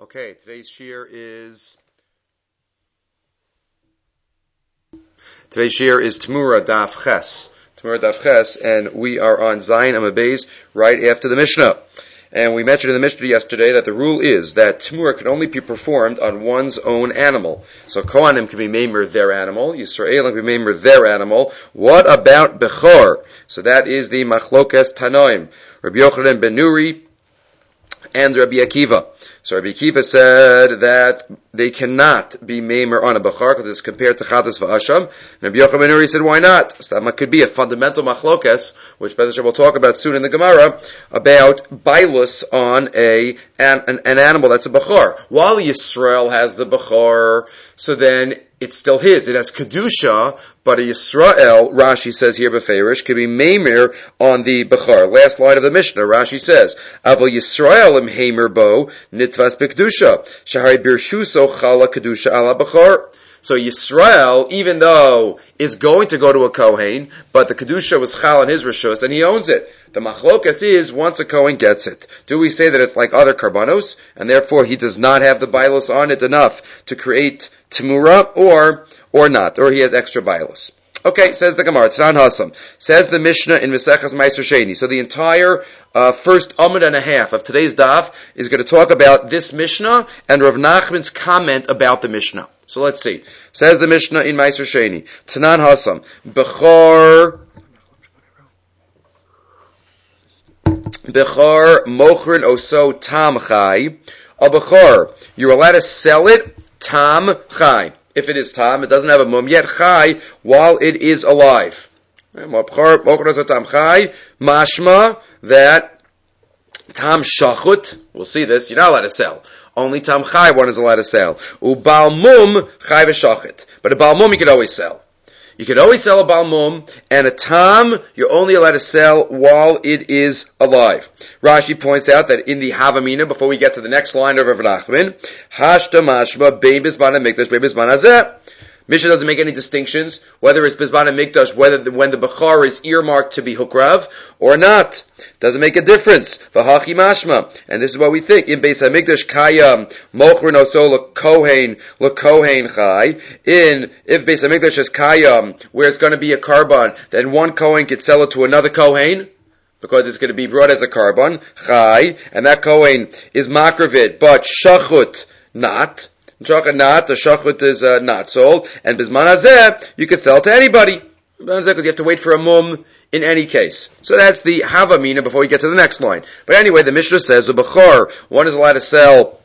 Okay, today's shir is Tmura Daf Ches. Tmura Daf Ches, and we are on Zayin Amud Beis right after the Mishnah. And we mentioned in the Mishnah yesterday that the rule is that Tmura can only be performed on one's own animal. So Kohanim can be meimer their animal, Yisraelim can be meimer their animal. What about Bechor? So that is the Machlokas Tanoim, Rabbi Yochanan ben Nuri and Rabbi Akiva. So Rabbi Akiva said that they cannot be meimer on a bechar because it's compared to chatas v'asham. And Rabbi Yochanan ben Nuri said, why not? So that could be a fundamental machlokas, which Be'ez Hashem will talk about soon in the Gemara, about bailus on an animal that's a bechar. While Yisrael has the bechar, so then it's still his. It has kedusha, but a Yisrael, Rashi says here beferish, can be meimer on the bechar. Last line of the Mishnah, Rashi says, "Aval Yisrael im heimer bo nitvas bekedusha shahari birshuso chala kedusha ala bechar." So Yisrael, even though is going to go to a Kohen, but the kedusha was chal on his rishus, and he owns it. The machlokas is once a Kohen gets it. Do we say that it's like other karbanos, and therefore he does not have the bilos on it enough to create Tmura, or not, or he has extra bilos? Okay, says the Gemara, Tznan Hasam. Says the Mishnah in Mesechus Meiser Sheni. So the entire first amud and a half of today's daf is going to talk about this Mishnah and Rav Nachman's comment about the Mishnah. So let's see. Says the Mishnah in Meiser Sheni. Tznan Hasam. Bechor mochrin oso tam chai. A bechor, you're allowed to sell it tam chai. If it is tam, it doesn't have a mum yet chai while it is alive. Mashma that tam shachut. We'll see this. You're not allowed to sell. Only tam chai one is allowed to sell. Ubal mum chai v'shachit. But a bal mum you can always sell. You can always sell a bal mum, and a tam you're only allowed to sell while it is alive. Rashi points out that in the Havamina, before we get to the next line of Rav Nachman, Hashta mashma bein bizman hamikdash bein bizman hazeh. Mishnah doesn't make any distinctions whether it's bizman hamikdash, when the bechar is earmarked to be hukrav or not. Doesn't make a difference. V'hachi mashma, and this is what we think. In Beis Hamikdash kayam mochrin oso lekohen chai. If Beis Hamikdash is kayam, where it's going to be a karban, then one kohen could sell it to another kohen, because it's going to be brought as a karban chai, and that kohen is makravit, but shachut not. Shachut not. The shachut is not sold, and bizman hazeh you could sell to anybody because you have to wait for a mum in any case. So that's the Havamina before we get to the next line. But anyway, the Mishnah says, the Bechor, one is allowed to sell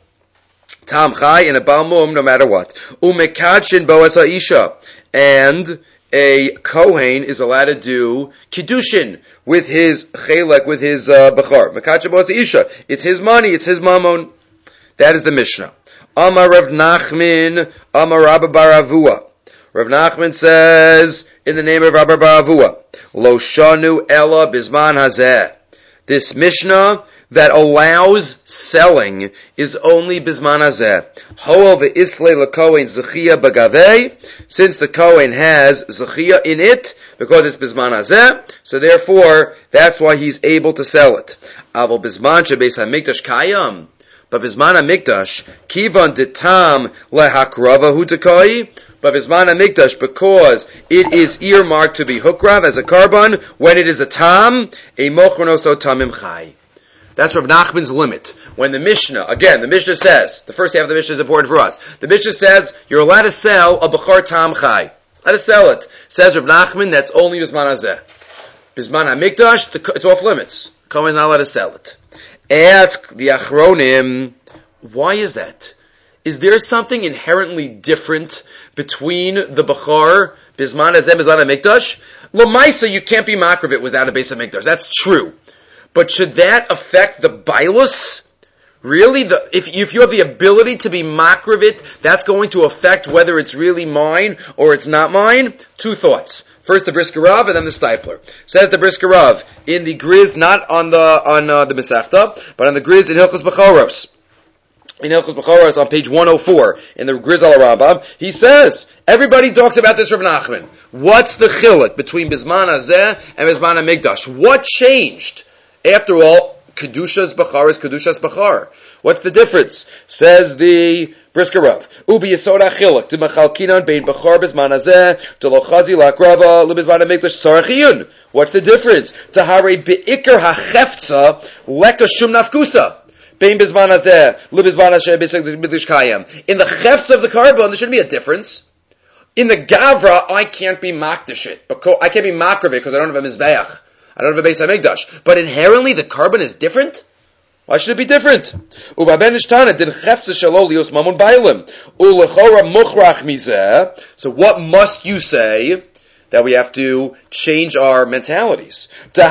Tam Chai and a Bal Mum no matter what. Umekadshin Boaz Ha'isha. And a Kohen is allowed to do Kiddushin with his Chelek, with his Bechor. Mekadshin Boaz Ha'isha. It's his money, it's his Mammon. That is the Mishnah. Amar Rav Nachman, Amar Rabba bar Avua. Rav Nachman says, in the name of Rabba bar Avua, Lo shanu ela bizman hazeh. This Mishnah that allows selling is only bizman hazeh. Ho'el ve'isle lekohen zechia bagavei. Since the Kohen has zechia in it, because it's bizman hazeh, so therefore, that's why he's able to sell it. Aval bizman shebeis hamikdash kayam. But bizman hamikdash, kivan ditam lehakrava hu tekoi. But bizman hamikdash, because it is earmarked to be hukrav as a karban, when it is a tam, a mochronoso tamim chai. That's Rav Nachman's limit. When the Mishnah, again, the Mishnah says, the first half of the Mishnah is important for us. The Mishnah says, you're allowed to sell a bechar tam chai. Allowed to sell it. Says Rav Nachman, that's only bizman hazeh. Bizman hamikdash, it's off limits. Kohen's not allowed to sell it. Ask the Achronim, why is that? Is there something inherently different between the Bechar, Bizman Hazeh, Bizman HaMikdash? L'maisa, you can't be makravit without a Beis HaMikdash. That's true. But should that affect the Bailus? Really? If you have the ability to be makravit, that's going to affect whether it's really mine or it's not mine? Two thoughts. First the Brisker Rav and then the Stipler. Says the Brisker Rav in the Griz, not on the Masechta, but on the Griz in Hilchos Bechoros. In Hilchos Bechoros on page 104 in the Griz al Rambam, he says everybody talks about this Rav Nachman. What's the chiluk between Bizman Hazeh and Bizman HaMikdash? What changed? After all, Kedusha's Bechar is Kedusha's Bechar. What's the difference? Says the Brisker Rav. Ubi Yisod HaChiluk, D'Machalkinan Bein Bechor B'Zman Hazeh, D'Lochazi L'Akrava, L'Bizman HaMikdash Sarachiyun. What's the difference? Tahare Be'ikar HaCheftza, Leka Shum Nafkusa. Bein B'Zman Hazeh, L'Bizman HaMikdash Kayam. In the Chefts of the carbon, there shouldn't be a difference. In the Gavra, I can't be Makdash it. I can't be Makrav it because I don't have a Mizbeach. I don't have a Beis HaMikdash. But inherently, the carbon is different? Why should it be different? So what must you say that we have to change our mentalities? The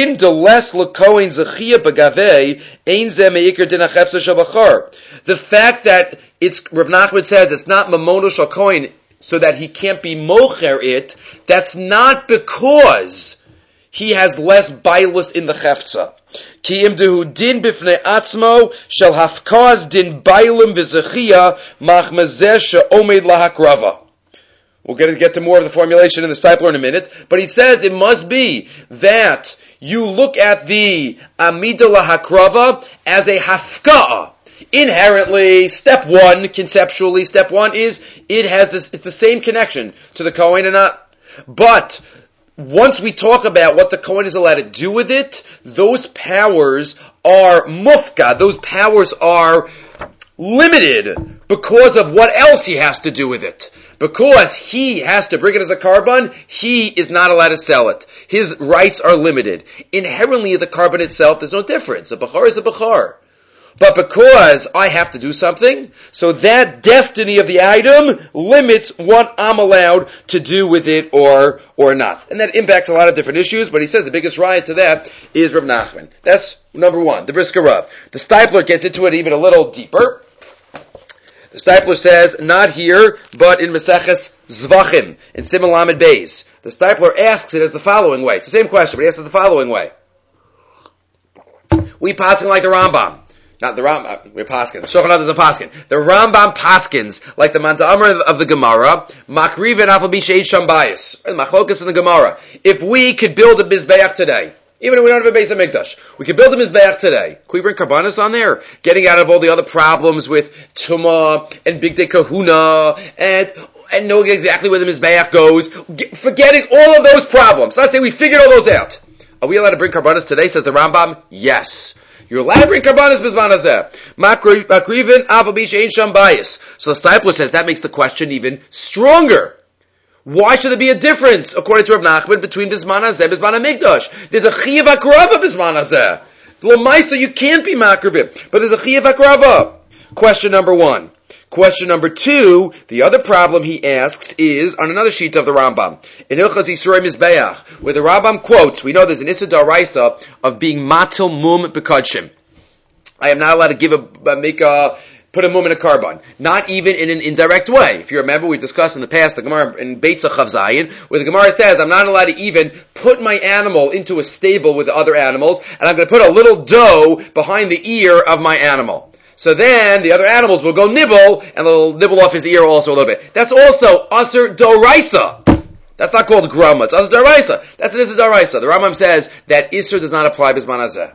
fact that Rav Nachman says it's not Mamono Shal Kohen so that he can't be mocher it, that's not because he has less bailus in the chefza. Ki imdehu din bifnei atzmo shel hafkaz din bailim v'zechia machmazeh she'omed lahakrava. We'll get to more of the formulation in the Stipler in a minute, but he says it must be that you look at the amida lahakrava as a hafka'ah. Inherently, conceptually, step one is it's the same connection to the Kohen or not. But once we talk about what the Kohen is allowed to do with it, those powers are mufka. Those powers are limited because of what else he has to do with it. Because he has to bring it as a carbon, he is not allowed to sell it. His rights are limited. Inherently, the carbon itself, there's no difference. A bachar is a bachar. But because I have to do something, so that destiny of the item limits what I'm allowed to do with it or not. And that impacts a lot of different issues, but he says the biggest riot to that is Rav Nachman. That's number one, the Brisker Rav. The Stipler gets into it even a little deeper. The Stipler says, not here, but in Maseches Zvachim, in Siman Lamed Beis. The Stipler asks it as the following way. It's the same question, but he asks it the following way. We passing like the Rambam. Not the Rambam, we're Paskin. Shulchan Aruch is a Paskin. The Rambam Paskins, like the Manta Amar of the Gemara, Makriv and Afal B'Shei Shambayis, Machlokas in the Gemara. If we could build a Mizbeach today, even if we don't have a Beis HaMikdash, we could build a Mizbeach today. Can we bring Karbanis on there? Getting out of all the other problems with Tumah and Big Day Kahuna and knowing exactly where the Mizbeach goes, forgetting all of those problems. Let's say we figured all those out. Are we allowed to bring Karbanis today, says the Rambam? Yes. You're allowed to bring Karbanis Bizman Hazeh. Makrivin Avabish Ein Sham Bayis. So the Stipler says that makes the question even stronger. Why should there be a difference, according to Rav Nachman, between Bizman Hazeh and Bizman HaMikdash? There's a Chiyav HaKrava Bizman Hazeh. L'maisa, you can't be Makrivin, but there's a Chiyav HaKrava. Question number one. Question number two, the other problem he asks is on another sheet of the Rambam. In Hilchas Yisroel Mizbeach, where the Rambam quotes, we know there's an Issa D'Oraisa of being Matil Mum B'Kodshim. I am not allowed to put a mum in a carbon. Not even in an indirect way. If you remember, we discussed in the past the Gemara in Beitza Chav Zayin, where the Gemara says, I'm not allowed to even put my animal into a stable with the other animals, and I'm going to put a little dough behind the ear of my animal. So then the other animals will go nibble, and they'll nibble off his ear also a little bit. That's also Asur D'Oraisa. That's not called Grama, it's Asur D'Oraisa. That's an Isur D'Oraisa. The Rambam says that Isur does not apply Bizman Hazeh.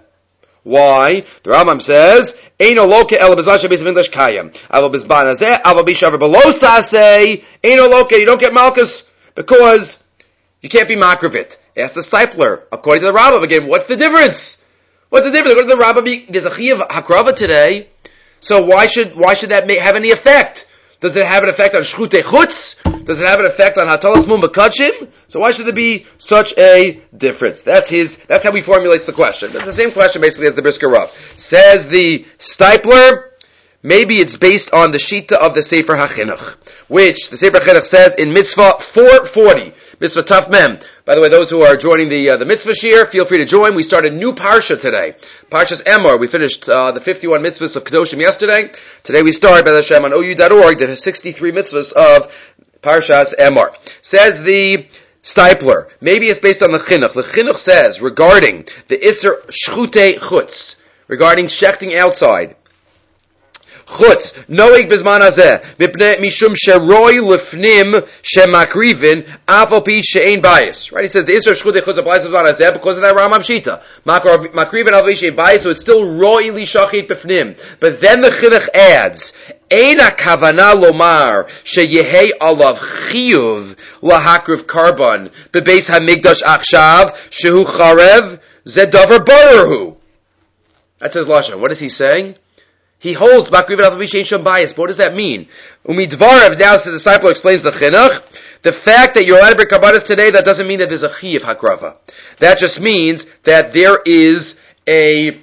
Why? The Rambam says, Eino loke el bezman shebeis HaMikdash kayam. Aval Bizman Hazeh, aval bishaver below saseh, Eino loke, you don't get Malkus, because you can't be Makravit. Ask the Stipler. According to the Rambam, again, what's the difference? What's the difference? According to the Rambam, there's a Chiyav HaKrava today. So why should that have any effect? Does it have an effect on Shchutei Chutz? Does it have an effect on Hatalas Mum B'Kodshim? So why should there be such a difference? That's how he formulates the question. That's the same question basically as the Brisker Rav. Says the Stipler, maybe it's based on the Shita of the Sefer HaChinuch, which the Sefer HaChinuch says in Mitzvah 440, Mitzvah Taf Mem. By the way, those who are joining the Mitzvah Shir, feel free to join. We started a new Parsha today. Parshas Emor. We finished the 51 mitzvahs of Kedoshim yesterday. Today we start, B'ez Hashem, on OU.org, the 63 mitzvahs of Parshas Emor. Says the Stipler, maybe it's based on the Chinuch. The Chinuch says, regarding the Isser Shchutei Chutz, regarding shechting outside, Chutz, noeg bizman hazeh, mishum sheroi lefnim shemakrivin, avopi she'ein bias. Right? He says the Isra Shchutei Chutz applies to bizman hazeh because of that Rambam Shita. Makrivin avopi she'ein bias, so it's still roi li shachit b'fnim. But then the Chinuch adds, Eina kavana lomar sheyehei alav chiyuv lahakriv karban bebeis hamigdash achshav shehu charev zedavar barahu. That's his lashon. What is he saying? He holds Makrivin Avopi She'ein Shom Bias. But what does that mean? Umidvarav, now the disciple explains the chinuch. The fact that you're allowed to bring karbanos today, that doesn't mean that there's a chiyuv hakrava. That just means that there is a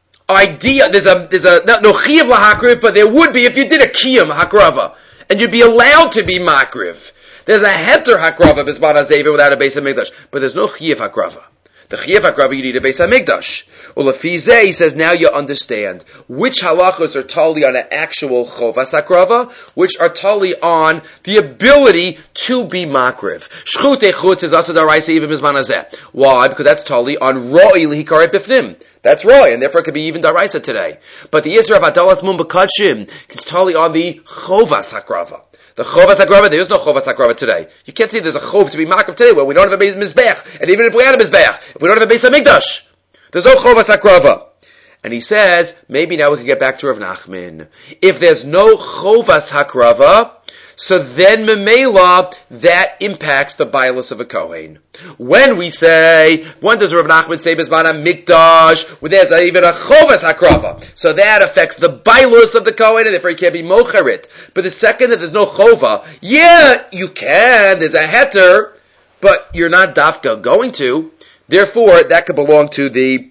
idea, there's no chiyuv lahakriv, but there would be if you did a kiyum hakrava. And you'd be allowed to be makriv. There's a heter hakrava bisman hazeh without a Beis HaMikdash. But there's no chiyuv hakrava. The Chiyuv HaKrav, you need a Beis HaMikdash. Ulafizeh, he says, now you understand which halachos are totally on an actual Chovas HaKrava, which are totally on the ability to be makriv. Shchutei Chutz is also daraisa even bizman hazeh. Why? Because that's totally on Roi Lihikaret Bifnim. That's Roi, and therefore it could be even daraisa today. But the Isra of Adalas Mum B'Kadshim is totally on the Chovas HaKrava. The Chovas HaKrava, there is no Chovas HaKrava today. You can't say there's a Chov to be makriv today where we don't have a Beis Mizbech. And even if we had a Mizbech, if we don't have a Beis HaMikdash, there's no Chovas HaKrava. And he says, maybe now we can get back to Rav Nachman. If there's no Chovas HaKrava, so then Memela, that impacts the Bailus of a Kohen. When we say, when does Rav Nachman say Bizman HaMikdash, where there's even a Chovas HaKrava, so that affects the Bailus of the Kohen, and therefore he can't be Mocharit. But the second that there's no Chova, yeah, you can, there's a heter, but you're not dafka going to, therefore that could belong to the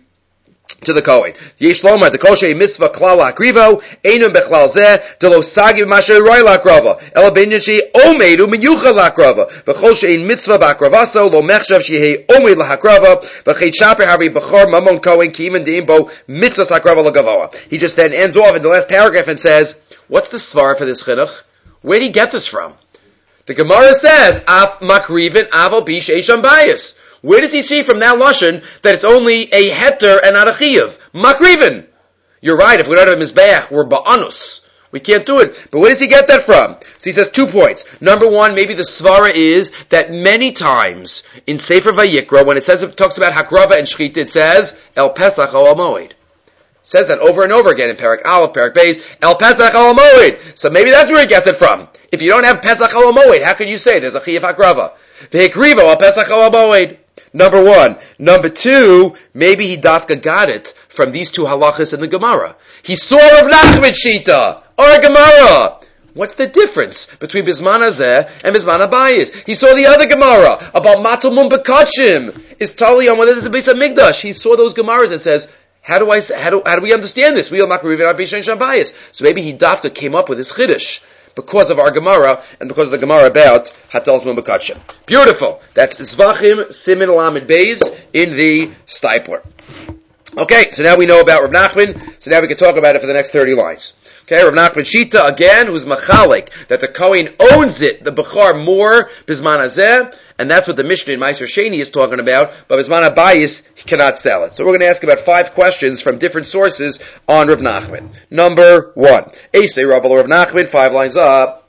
Kohen. Yesh lomar the kol shei mitzvah klal hakrivo einum bechlal zeh de lo sagi b'masher roi lakrava ela b'inyan shei omeid u'miyuchad lakrava v'chol shei mitzvah b'akravaso lo mechshav shei omeid lahakrava v'chet shaper havi b'chor mamon kohen ki imen de'im bo mitzvah sakrava l'gavoa. He just then ends off in the last paragraph and says, what's the svar for this chinuch? Where did he get this from? The Gemara says, af makrivin avo bish eisham bayis. Where does he see from that lashon that it's only a heter and not a chiyuv? Makrivin. You're right. If we don't have a mizbeach, we're ba'anus. We can't do it. But where does he get that from? So he says 2 points. Number one, maybe the svara is that many times in Sefer Vayikra, when it talks about hakrava and shchita, it says el pesach al moed. Says that over and over again in Parak Aleph, Parak Beis, el pesach al moed. So maybe that's where he gets it from. If you don't have pesach al moed, how can you say there's a chiyuv hakrava? V'hikrivo al pesach al moed. Number one. Number two, maybe he dafka got it from these two halachas in the Gemara. He saw Rav Nachman Shita, or Gemara. What's the difference between Bizman Hazeh and Bizman Habayis? He saw the other Gemara about Matul Mum B'Kachim. Is totally on whether there's a Beis HaMikdash. He saw those Gemaras and says, how do we understand this? We are Makrivin Avopi She'ein Shom Bias. So maybe he dafka came up with his chiddush because of our Gemara, and because of the Gemara about Hatalas Mum B'Kachim. Beautiful. That's Zvachim Simin Lamed Beis in the Stipler. Okay, so now we know about Rav Nachman, so now we can talk about it for the next 30 lines. Okay, Rav Nachman Shita, again, who's Machalik, that the Kohen owns it, the Bechar, more Bizman Hazeh, and that's what the Mishnah in Meiser Sheni is talking about, but Bizman Habayis, he cannot sell it. So we're going to ask about 5 questions from different sources on Rav Nachman. Number 1. Eisei Rav Nachman, 5 lines up.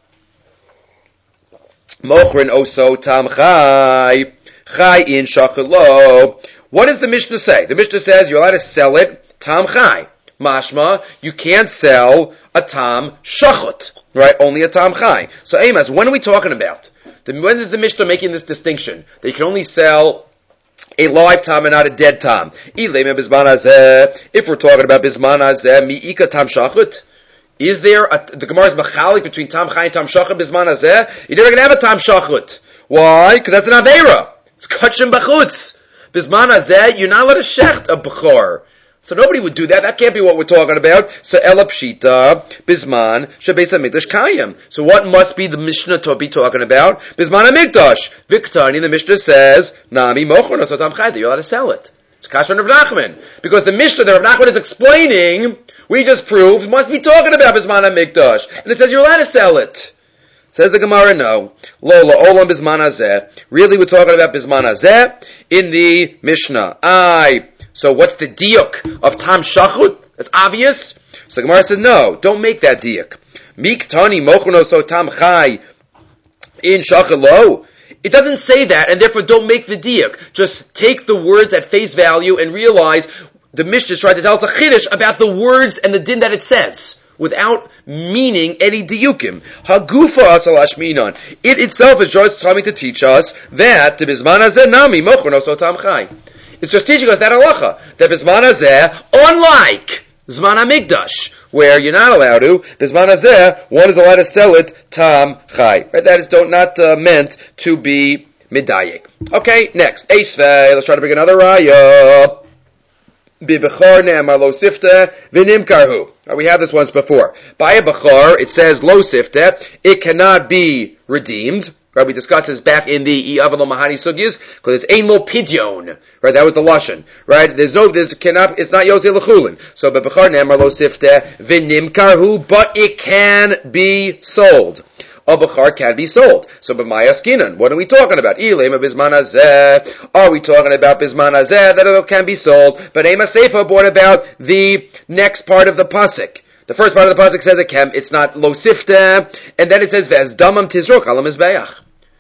Mochrin oso tam chai, chai in shachelo. What does the Mishnah say? The Mishnah says you're allowed to sell it, tam chai. Mashma, you can't sell a tam shachot, right? Only a tam chai. So Amos, when are we talking about? When is the Mishnah making this distinction? That you can only sell a live tam and not a dead tam. If we're talking about bizman hazeh, mi'ika tam shachot, is there the Gemara's machalik between tam chai and tam shachot bizman hazeh? You're never going to have a tam shachot. Why? Because that's an aveira. It's kachim b'chutz. Bizman hazeh, you're not allowed to shecht a b'chor. So nobody would do that. That can't be what we're talking about. So Ela Pshita, Bizman, Shebeis HaMikdash Kayim. So what must be the Mishnah to be talking about? Bizman HaMikdash. Viktani, the Mishnah says, Nami Mochon Asotam Chayda. You're allowed to sell it. It's Kashan Rav Nachman. Because the Mishnah that Rav Nachman is explaining, we just proved, must be talking about Bizman HaMikdash. And it says you're allowed to sell it. Says the Gemara, no. Lola Olam Bizman Hazeh. Really we're talking about Bizman Hazeh in the Mishnah. So what's the diuk of tam shachut? It's obvious. So the Gemara says, no, don't make that diak. Miktani mochuno tam chai in shachalo. It doesn't say that, and therefore don't make the diak. Just take the words at face value and realize the Mishnah is trying to tell us a chiddush about the words and the din that it says, without meaning any diukim. Hagufa asal ashminan. It itself is just trying to teach us that the bisman hazeh nami mochuno sotam chai. It's just teaching us that halacha, that bisman hazeh, unlike Zman HaMikdash, where you're not allowed to, Bisman Hazeh, one is allowed to sell it tam chai. Right? That is not meant to be midayik. Okay, next. Eisvei, let's try to bring another raya. Bibechar ne'amar lo sifte v'nimkarhu. We had this once before. By a bechar, it says lo sifte, it cannot be redeemed. Right, we discussed this back in the Avalo Mahani Sugyas, because it's ein lo pidyon. Right, that was the lashon. Right, it's not yosei lechulin. So, bebechar ne'amar lo sifte v'nimkarhu, but it can be sold. A bechar can be sold. So, b'maya skinan, what are we talking about? Ilema bisman hazeh. Are we talking about bisman hazeh that it can be sold? But ema seifa brought about the next part of the pasuk. The first part of the pasuk says it's not lo sifte, and then it says v'ez damam tizrok ala mizbeach.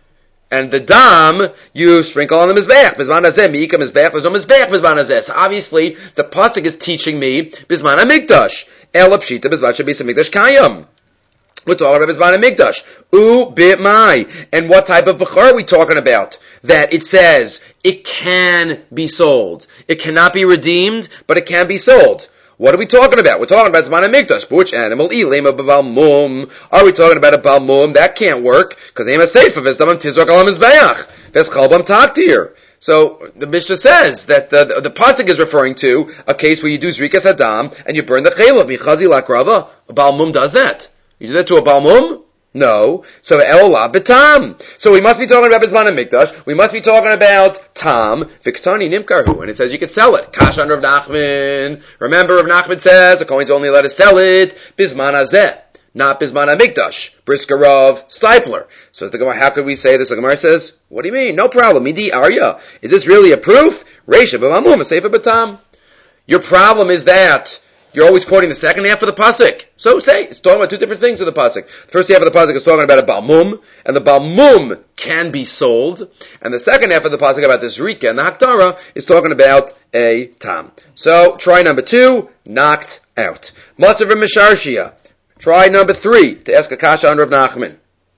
And the dam, you sprinkle on the mizbeach. Bisman hazeh, mi'ika mizbeach, there's no mizbeach bisman hazeh. So obviously, the pasuk is teaching me bisman hamikdash. Ela pshita bisman shabis hamikdash kayam. We're talking about bisman hamikdash. U bit mai. And what type of bechar are we talking about? That it says it can be sold. It cannot be redeemed, but it can be sold. What are we talking about? We're talking about Zman HaMikdash. Which animal? Ilema b'balmum. Are we talking about a balmum? That can't work, because Ema Seifa v'zdamam tizrok al mizbeach. V'eschalbam taktir. So, the Mishnah says that the pasuk is referring to a case where you do Zrikas Adam, and you burn the chelav. Michazi lakrava. A balmum does that. You do that to a balmum? No. So Eolah betam. So we must be talking about Bisman HaMikdash. We must be talking about tam Viktani Nimkarhu, and it says you can sell it. Kash under Rav Nachman. Remember, Rav Nachman says a kohen's only allowed to sell it Bisman Hazeh, not Bisman HaMikdash. Briskerov Stipler. So the Gemara, how could we say this? The Gemara says, what do you mean? No problem. Midi Arya. Is this really a proof? Reisha b'mamum seifa b'tam. Your problem is that you're always quoting the second half of the pasuk. So say, it's talking about two different things in the pasuk. The first half of the pasuk is talking about a balmum, and the balmum can be sold. And the second half of the pasuk about the zrika and the haktara is talking about a tam. So, try number 2, knocked out. Matzav Misharshia. Try number 3, to ask a kasha under Rav Nachman.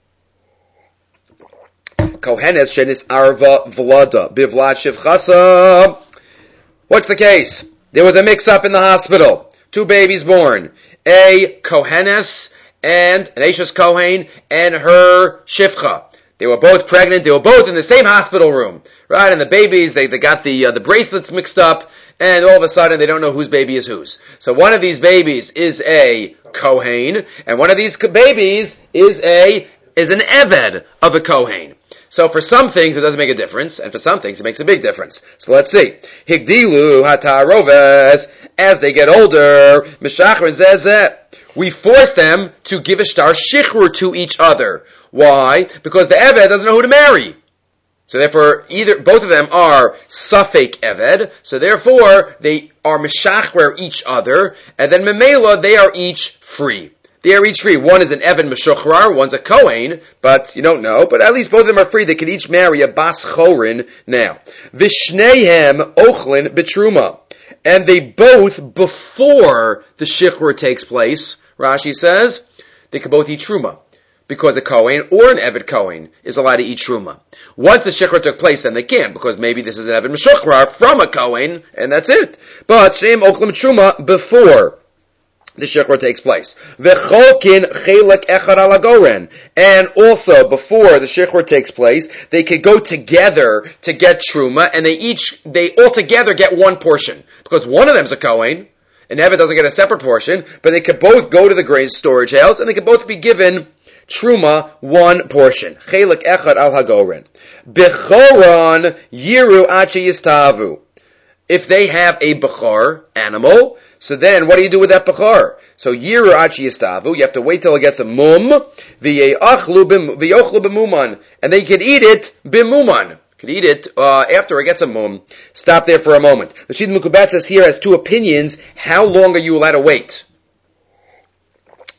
Kohenes shenis arva vlada, bivlad shivchasa. What's the case? There was a mix-up in the hospital. 2 babies born. A Kohenes and an Eishes Kohen and her Shifcha. They were both pregnant. They were both in the same hospital room. Right? And the babies, they got the bracelets mixed up, and all of a sudden they don't know whose baby is whose. So one of these babies is a Kohen, and one of these babies is an Eved of a Kohen. So for some things it doesn't make a difference, and for some things it makes a big difference. So let's see. Higdilu hataroves, as they get older, mishachar zezeh, we force them to give a shtar shichrur to each other. Why? Because the Eved doesn't know who to marry. So therefore, both of them are Safek Eved, so therefore they are mishachar each other, and then memela, they are each free. They are each free. One is an Eved Meshuchrar, one's a Kohen, but you don't know. But at least both of them are free. They can each marry a Bas Chorin now. Vishneihem Ochlin Betruma. And they both, before the Shichrur takes place, Rashi says, they can both eat Truma. Because a Kohen or an Eved Kohen is allowed to eat Truma. Once the Shichrur took place, then they can't, because maybe this is an Eved Meshuchrar from a Kohen, and that's it. But Shneim Ochlin Betruma before the Shichrur takes place. V'cholkin chelek echad ala goren. And also, before the Shichrur takes place, they could go together to get Truma, and they all together get one portion. Because one of them's a Kohen, and Eved doesn't get a separate portion, but they could both go to the grain storage house, and they could both be given Truma, one portion. Chelek echad al hagoren. Bechoron yiru achi yistavu. If they have a bechor animal, so then what do you do with that bechor? So yiru achi yistavu, you have to wait till it gets a mum, v'yochlu b'muman, and they can eat it b'muman. Can eat it after it gets a mum. Stop there for a moment. The Shid Mukubet says here has 2 opinions. How long are you allowed to wait?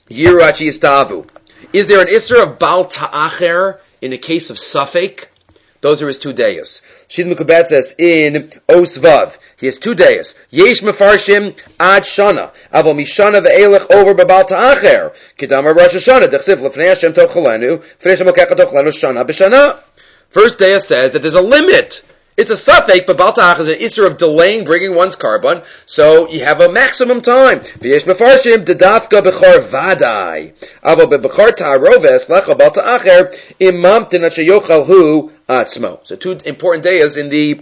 Yirachi Istavu. Is there an Isser of Bal Ta'acher in the case of Safek? Those are his 2 days. Shid Mukubet says in Osvav, he has 2 days. Yesh Mefarshim Ad Shana. Avo Mishana Ve'elech over Babal Ta'acher. Kedamar Rosh Hashanah. Dechsiv Lefnei Hashem Tochalenu. Fnei Hashem Okecha Tochalenu Shana B'Shana. First day says that there's a limit. It's a Safek, but Bal Ta'ach is an Isser of delaying bringing one's carbon, so you have a maximum time. V'yesh mefarshim dedafka b'chor vadai. Avo b'chor ta'aroves lecha Bal Ta'acher imamtin asheyochal hu atzmo. So 2 important days in the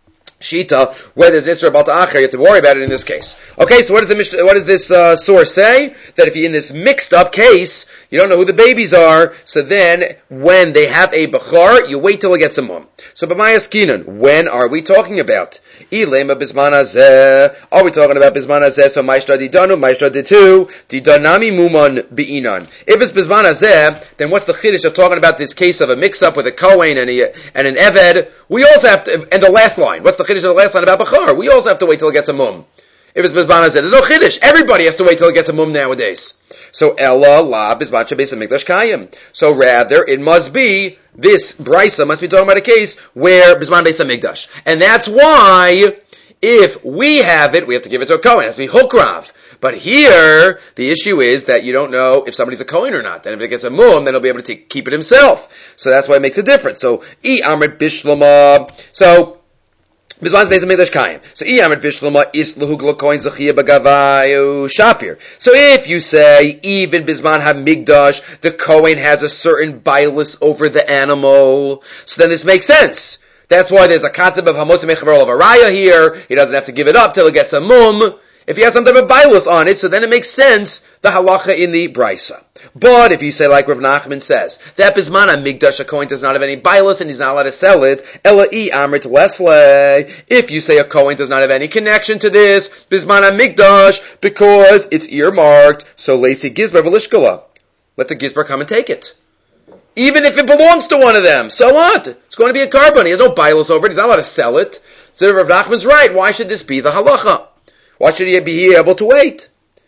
Shita, where there's Isra Bal Ta'acher, you have to worry about it in this case. Okay, so what does this source say? That if you're in this mixed up case, you don't know who the babies are, so then when they have a Bechar, you wait till it gets a mum. So b'may askinan, when are we talking about? Ilema bisman hazeh. Are we talking about bisman hazeh? So ma'ishra didanu, ma'ishra ditu, didanami muman bi'inan. If it's bisman hazeh, then what's the chiddush of talking about this case of a mix-up with a Kohen and an Eved? We also have to, and the last line, what's the chiddush of the last line about Bechar? We also have to wait till it gets a mum. If it's bisman hazeh, there's no chiddush. Everybody has to wait till it gets a mum nowadays. So Ella la bisman shebeis hamikdash kayim. So rather, it must be, this brisa must be talking about a case where bisman beis hamikdash, and that's why if we have it, we have to give it to a Kohen. It has to be hukrav. But here, the issue is that you don't know if somebody's a Kohen or not. And if it gets a mum, then he'll be able to keep it himself. So that's why it makes a difference. So amrit bishlama. So bisman beis hamikdash kayim. So amrit bishlama is lahugla kohen zachiyah bagavayu shapir. So if you say even bisman hamikdash, the Kohen has a certain bias over the animal, so then this makes sense. That's why there's a concept of hamotzi mechaver of a raya here. He doesn't have to give it up till it gets a mum. If he has some type of bias on it, so then it makes sense, the halacha in the brisa. But if you say like Rav Nachman says, that bisman hamikdash, a Kohen does not have any bias and he's not allowed to sell it, ela I amrit lesle. If you say a Kohen does not have any connection to this, bisman hamikdash, because it's earmarked, so lesi gizbar v'lishkala. Let the gizbar come and take it. Even if it belongs to one of them, so what? It's going to be a carbon. He has no bias over it. He's not allowed to sell it. So Rav Nachman's right. Why should this be the halacha? Why should he be able to wait?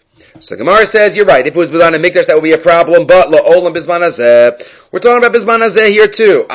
So Gemara says, you're right. If it was Bisman HaMikdash, that would be a problem. But la'olam Bisman Hazeh. We're talking about Bisman Hazeh here too.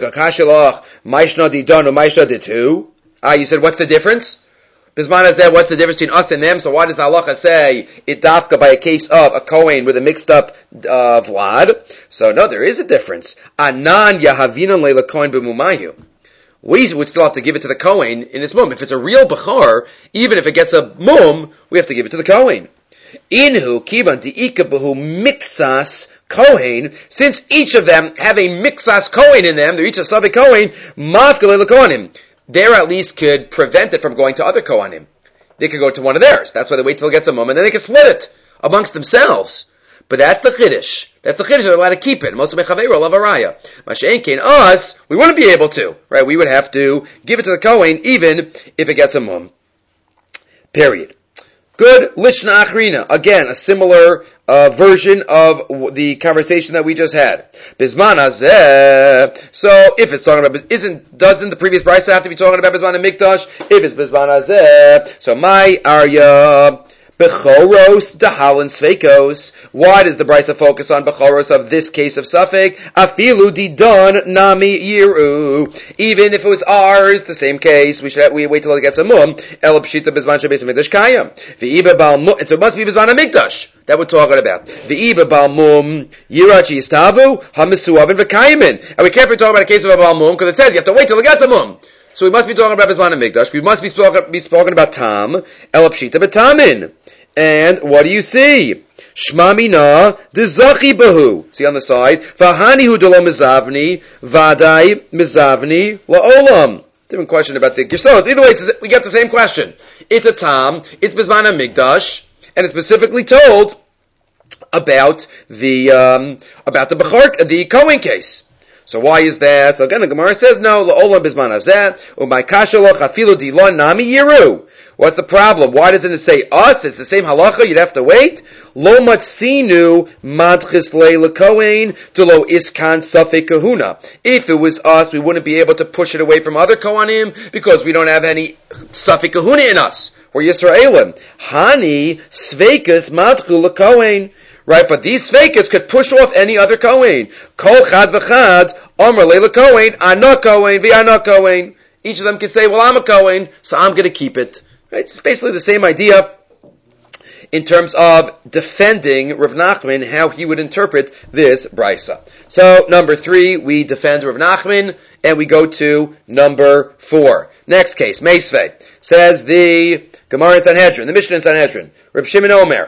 You said, what's the difference? Bisman Hazeh, what's the difference between us and them? So why does the halacha say it dafka by a case of a Kohen with a mixed up Vlad? So no, there is a difference. Anan yahavinan leila Kohen b'mumayu. We would still have to give it to the Kohen in its mum. If it's a real Bechar, even if it gets a mum, we have to give it to the Kohen. Inhu kiban di'ika b'hu mixas Kohen, since each of them have a mixas Kohen in them, they're each a Slavik Kohen, mafka leila Kohanim. There at least could prevent it from going to other Kohanim. They could go to one of theirs. That's why they wait till it gets a mum, and then they can split it amongst themselves. But that's the chiddush. That's the chiddush. They're allowed to keep it. Most of mechaveiro love a raya. Mashen kein us, we wouldn't be able to. Right? We would have to give it to the Kohen, even if it gets a mum. Period. Good. Lishna achrina. Again, a similar version of the conversation that we just had. Bisman hazeh. So, if it's talking about, doesn't the previous brisa have to be talking about Bisman HaMikdash? If it's Bisman hazeh, so my arya. Bechoros dahalan sveikos. Why does the brisa focus on bechoros of this case of Safek? Afilu didon nami yiru. Even if it was ours, the same case, we wait till it gets a mum. El pshita bezman shebeis hamikdash kayam. V'iba bal mum. So it must be bezman hamikdash that we're talking about. V'iba bal mum yirachi yistavu hamisuavin v'kayamin. And we can't be talking about a case of a bal mum because it says you have to wait till it gets a mum. So we must be talking about Bisman HaMikdash. We must be spoken about Tam, El Pshita B'Tamin. And what do you see? Shma Mina Dezachi Bahu. See on the side. Vahani Hu Delo Mizavni, Vadai Mizavni La'olam. Different question about the Gersos. Either way, we get the same question. It's a Tam, it's Bisman HaMikdash, and it's specifically told about the Bechor, the Kohen case. So why is that? So again, the Gemara says no. La'olam bisman hazeh u'may kashalach afilu dilon nami yiru. What's the problem? Why doesn't it say us? It's the same halacha. You'd have to wait. Lo matzinu madchis leila kohen to lo iskan safek kahuna. If it was us, we wouldn't be able to push it away from other kohanim because we don't have any safek kahuna in us. We're Yisraelim. Hani sveikas madchu lekohen. Right? But these Sveikas could push off any other Kohen. Kol Chad V'Chad, Omer Leila Kohen, Ana Kohen, V'Ana Kohen. Each of them could say, well, I'm a Kohen, so I'm going to keep it. Right? It's basically the same idea in terms of defending Rav Nachman, how he would interpret this brisa. So, number 3, we defend Rav Nachman, and we go to number 4. Next case, Meisvei. Says the Gemara in Sanhedrin, the Mishnah in Sanhedrin, Reb Shimon Omer.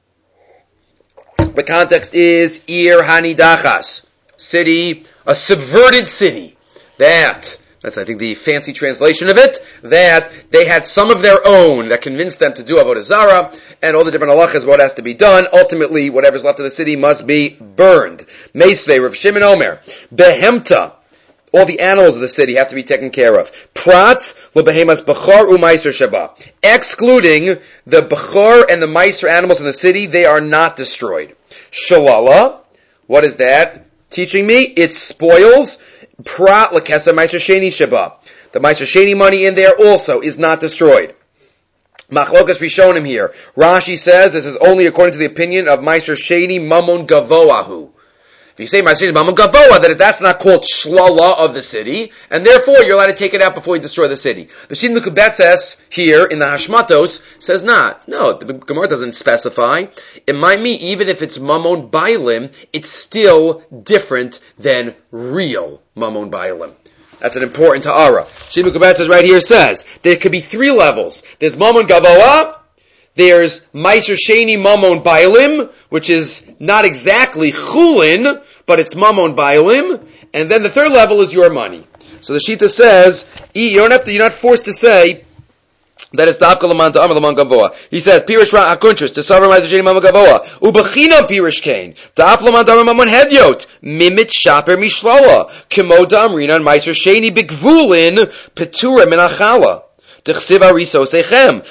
The context is Ir Hanidachas, city, a subverted city. That's I think the fancy translation of it, that they had some of their own that convinced them to do Avodah Zarah, and all the different halachas, what has to be done. Ultimately, whatever's left of the city must be burned. Meisvei, Rav Shimon Omer, Behemta, all the animals of the city have to be taken care of. Prat, lebehemas bechor u'maiser sheba. Excluding the bechor and the maiser animals in the city, they are not destroyed. Shalala, what is that teaching me? It spoils. Prat lekesa maiser sheni sheba. The maiser sheni money in there also is not destroyed. Machlokas Rishonim here. Rashi says this is only according to the opinion of maiser sheni mamon gavoahu. If you say maiser sheni mamon gavoa, that that's not called shlala of the city, and therefore you're allowed to take it out before you destroy the city. The Shin Lukabetzes here in the Hashmatos says not. No, the Gemara doesn't specify. It might mean even if it's mamon bailim, it's still different than real mamon bailim. That's an important ta'ara. Shin Lukabetzes right here says there could be 3 levels. There's mamon gavoa, there's Maiser Sheni Mamon Bailim, which is not exactly Chulin, but it's Mamon Bailim, and then the 3rd level is your money. So the Shita says, you're not forced to say that it's Dafka Laman Ta'amar Laman Gavoa. He says, Pirish Ra Akuntris, to Savar Maiser Sheni Mamon Gavoa, Ubachinam Pirish Kain, Daf Laman Ta'amar Mamon Hedyot, Mimit Shaper Mishlala, Kimo Damrinan Maiser Sheni Bigvulin, Petura Minachala. The Gemara says in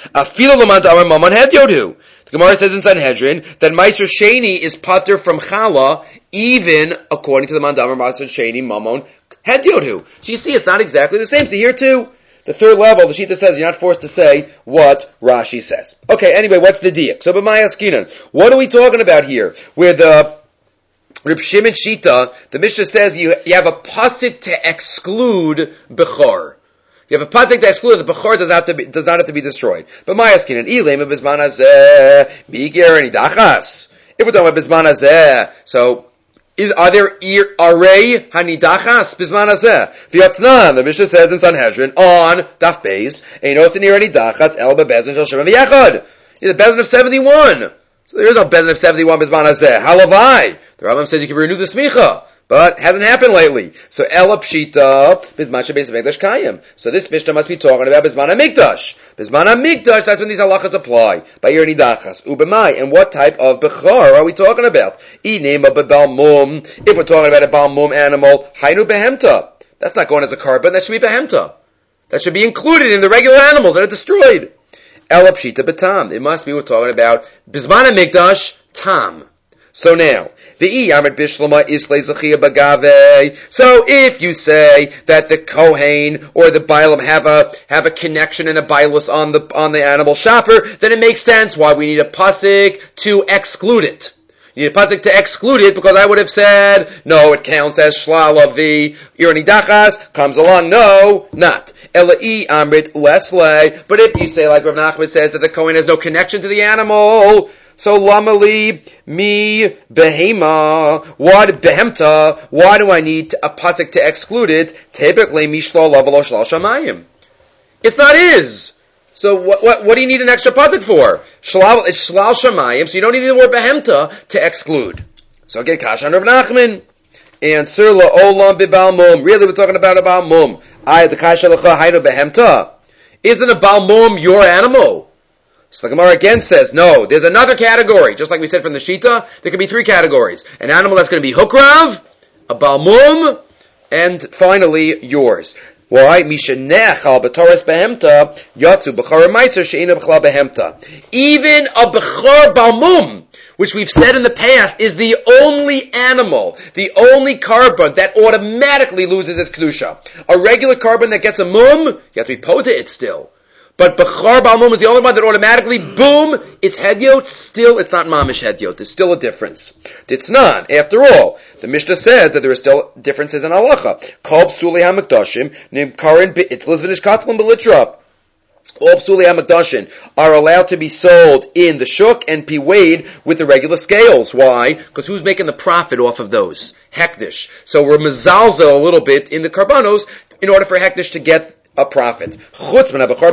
Sanhedrin that Maiser Sheni is pater from Chala, even according to the Mandamar Maiser Sheni Mamon Hedyodu. So you see, it's not exactly the same. So here too, the 3rd level, the Shita says you're not forced to say what Rashi says. Okay, anyway, what's the diak? So b'maya skinan, what are we talking about here? Where the Reb Shimon Shita, the Mishnah says you have a pasuk to exclude Bechor. You have a pasuk to exclude the bechor does not have to be destroyed. But my asking an ilem of bisman hazeh bigir and idachas. If we're talking about bisman hazeh, so are there arei hanidachas bisman hazeh? V'yatznan, the Mishnah says in Sanhedrin on Daf Beis, einos nir hanidachas el bebezin shel shema v'yachad. The bezin of 71. So there is no bezin of 71 bisman hazeh. Halavai. The Rambam says you can renew the smicha. But hasn't happened lately. So Ela Pshita, Bizman Shebeis Mikdash Kayim. So this Mishnah must be talking about Bizman HaMikdash. Bizman HaMikdash, that's when these halachas apply. By Yer Nidachas. Ubemai. And what type of Bechor are we talking about? Inema Bebal Mum. If we're talking about a Bal Mum animal, Hainu Behemta. That's not going as a carbon, that should be Behemta. That should be included in the regular animals that are destroyed. Ela Pshita Betam. It must be we're talking about Bizman HaMikdash, Tam. So now, so if you say that the Kohen or the Bailam have a connection and a Bailus on the animal shopper, then it makes sense why we need a pasuk to exclude it. You need a pasuk to exclude it because I would have said, no, it counts as shlal of the Iranidachas, comes along, no, not. Elai amrit lesle. But if you say, like Rav Nachman says, that the Kohen has no connection to the animal, so lamali mi behema, what behemta? Why do I need a pasuk to exclude it? Typically mishlal lavalo shlal shamayim. It's not is. So what do you need an extra pasuk for? It's shlal shamayim. So you don't need the word behemta to exclude. So again, kashan Rav Nachman. Answer la olam bibal mum. Really, we're talking about a bal mum. Ayat kasha lecha haynu behemta. Isn't a bal mum your animal? So the Gemara again says, no, there's another category. Just like we said from the Shita, there could be 3 categories. An animal that's going to be hukrav, a balmum, and finally yours. Why? Mishenechal b'toras behemta, yatsu b'char meiser she'ina b'chlal behemta. Even a b'char balmum, which we've said in the past, is the only animal, the only carbon that automatically loses its kedusha. A regular carbon that gets a mum, you have to be pota it still. But Bechar Baal Mum is the only one that automatically, boom, it's Hedyot. Still, it's not Mamish Hedyot. There's still a difference. Ditznan, after all, the Mishnah says that there are still differences in halacha. Kol Psuli HaMekdashim, Nimkarin Be'itlas V'nish Katlan B'litra. All Psuli HaMekdashim are allowed to be sold in the shuk and be weighed with the regular scales. Why? Because who's making the profit off of those? Hektish. So we're mezalzel a little bit in the karbanos in order for Hektish to get a profit. But by Bechar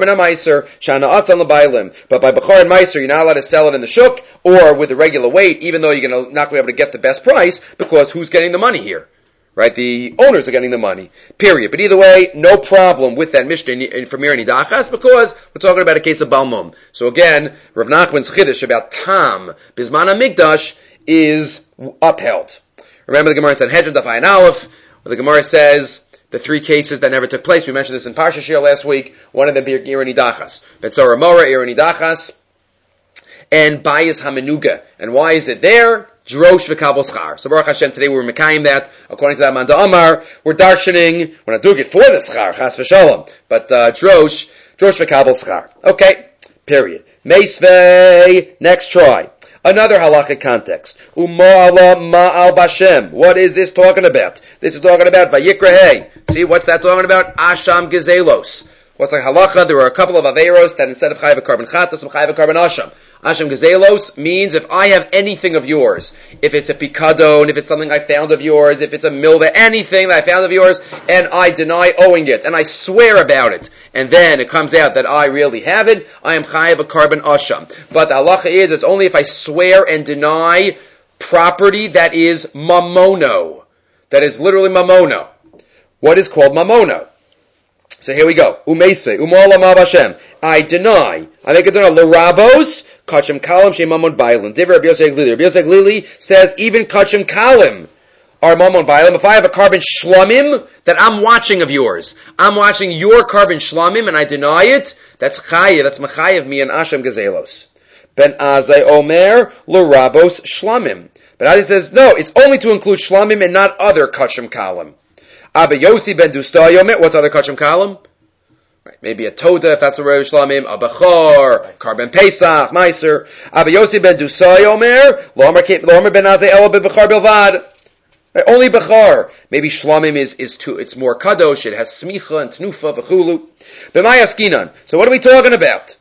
and Meiser, you're not allowed to sell it in the shuk or with the regular weight, even though you're not going to be able to get the best price, because who's getting the money here? Right? The owners are getting the money. Period. But either way, no problem with that Mishnah from Mir Nidachas, because we're talking about a case of Baal Mum. So again, Rav Nachman's Chiddush about Tam, Bisman HaMikdash, is upheld. Remember the Gemara in Sanhedrin, Daf Ayin Aleph, where the Gemara says, the three cases that never took place. We mentioned this in Parsha Shir last week. One of them being Ir Nidachas. Betzora Mora, Ir Nidachas, and Bayis HaMenuga. And why is it there? Drosh v'kabel schar. So Baruch Hashem, today we're mekayim that. According to that Manda Amar, we're darshaning. We're not doing it for the schar, chas v'shalom. But drosh v'kabel schar. Okay, period. Meisvei, next try. Another halachic context. Umala ma'al bashem. What is this talking about? This is talking about Vayikra. See, what's that talking about? Asham gezelos. What's like halacha? There are a couple of averos that instead of chayav a carbon chatos, I'm chayav a carbon asham. Asham gezelos means if I have anything of yours, if it's a pikadon, if it's something I found of yours, if it's a milva, anything that I found of yours, and I deny owing it, and I swear about it, and then it comes out that I really have it, I am chayav a carbon asham. But the halacha is, it's only if I swear and deny property that is mamono. That is literally mamono. What is called mamono? So here we go. Umeisve, umala ma bashem. I deny. I make a deny. L'rabos, kachem kalim, shem mamon bailim. Diver Rabbi Yosef Glili. Rabbi Yosef Glili says even kachem kalim are mamon bailim. If I have a carbon shlamim that I'm watching of yours, I'm watching your carbon shlamim and I deny it, that's chayev, that's mechayev me and Asham Gazelos. Ben Azai Omer, l'rabos shlamim. But Azai says, no, it's only to include shlamim and not other kachem kalim. Abba Yossi ben Dustayomer, what's other kachem kalim? Right, maybe a Toda, if that's a Rosh Shlamim, a Bechor, Karben Pesach, Meiser. Abba Yossi ben Dusayomer, Lomer ben Azay Ela ben Bechor Bilvad. Right, only Bechor. Maybe Shlamim is it's more Kadosh, it has Smicha and Tnufa, Vechulu. B'may Askinan. So what are we talking about?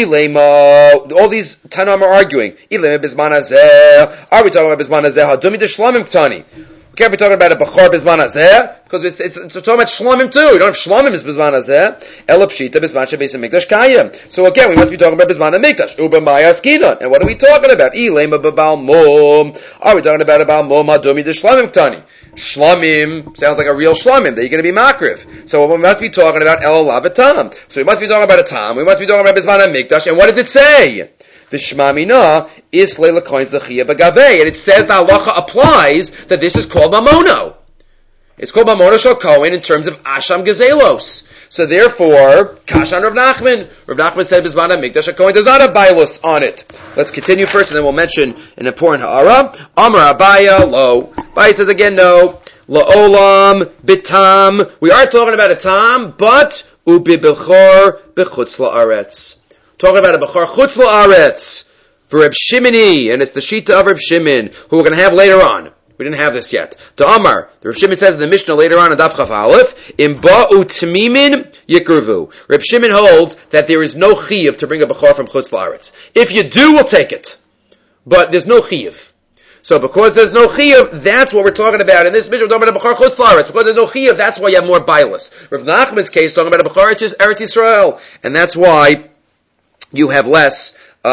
Ilema, all these Tanam are arguing. Ilema Bizman Azeh. Are we talking about Bizman Azeh? Hadumi de Shlamim Ktani. Can't be talking about a Bechor Bizman Hazeh, because it's talking about Shlomim too. You don't have Shlomim is Bizman Hazeh. Ela Pshita Bizman Shebeis HaMikdash Kayim. So again, we must be talking about Bizman HaMikdash. Uba Maya Skinon. And what are we talking about? Ilema B'Baal Mum. Are we talking about a Baal Mum Hadumi de Shlomim Ktani? Shlomim sounds like a real Shlomim that you're going to be makriv. So we must be talking about El Lavatam. So we must be talking about a Tam. We must be talking about Bizman HaMikdash. And what does it say? V'shmamina is leila koin zachiyah b'gavei, and it says the halacha applies that this is called mamono. It's called mamono shel kohen in terms of asham gezelos. So therefore, kashan Rav Nachman. Rav Nachman said Bizman HaMikdash kohen does not have bailus on it. Let's continue first, and then we'll mention an important ha'ara. Amar Abaya lo. Abaya says again no. La'olam bitam. We are talking about a tam, but ubi b'chor b'chutz la'aretz. Talking about a Bechor Chutz La'aretz for Reb Shimoni, and it's the Shita of Reb Shimon, who we're going to have later on. We didn't have this yet. To Amar, the Reb Shimon says in the Mishnah later on in Daf Chaf Aleph, Im ba'u tmimin yikruvu. Reb Shimon holds that there is no chiyuv to bring a Bechor from Chutz La'aretz. If you do, we'll take it. But there's no chiyuv. So because there's no chiyuv, that's what we're talking about. In this Mishnah, we're talking about a Bechor Chutz La'aretz. Because there's no chiyuv, that's why you have more bailus. Rav Nachman's case, talking about a Bechor Eretz Yisrael. And that's why you have less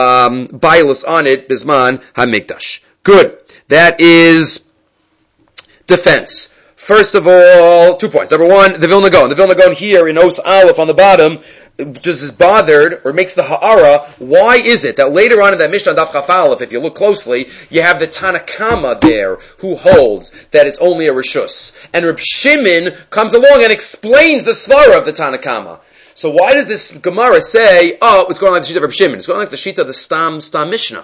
bailus on it, Bizman HaMikdash. Good. That is defense. First of all, 2 points. Number one, the Vilna Gaon. The Vilna Gaon here in Os Aleph on the bottom just is bothered, or makes the ha'ara. Why is it that later on in that Mishnah Daf Chaf Aleph, if you look closely, you have the Tanakama there who holds that it's only a Rishus. And Reb Shimon comes along and explains the svara of the Tanakama. So why does this Gemara say, oh, it's going like the Shita of Reb Shimon? It's going like the Shita of the Stam Mishnah.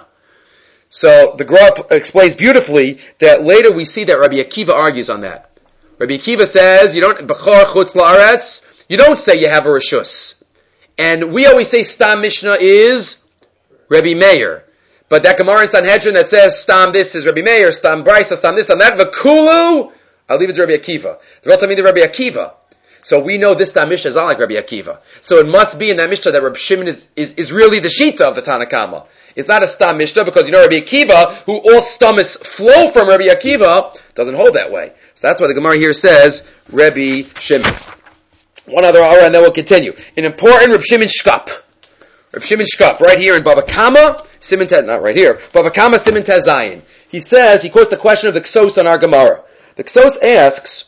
So the Gemara explains beautifully that later we see that Rabbi Akiva argues on that. Rabbi Akiva says, you don't, Bechor Chutz La'aretz, you don't say you have a Rishus. And we always say Stam Mishnah is Rebbe Meir. But that Gemara in Sanhedrin that says Stam this is Rebbe Meir, Stam Brisa, Stam this, Stam that, V'kulu, I'll leave it to Rebbe Akiva. The Rebbe Talmid Rebbe Akiva. So we know this Stam Mishnah is not like Rebbe Akiva. So it must be in that Mishnah that Rebbe Shimon is really the Shita of the Tanakama. It's not a Stam Mishnah because you know Rebbe Akiva, who all stomachs flow from Rebbe Akiva, doesn't hold that way. So that's why the Gemara here says Rebbe Shimon. One other hour and then we'll continue. An important Rebbe Shimon Shkap. Rebbe Shimon Shkap, right here in Bava Kama, Siman Tez, not right here, Bava Kama, Siman Tez Zayin. He says, he quotes the question of the Ksos on our Gemara. The Ksos asks,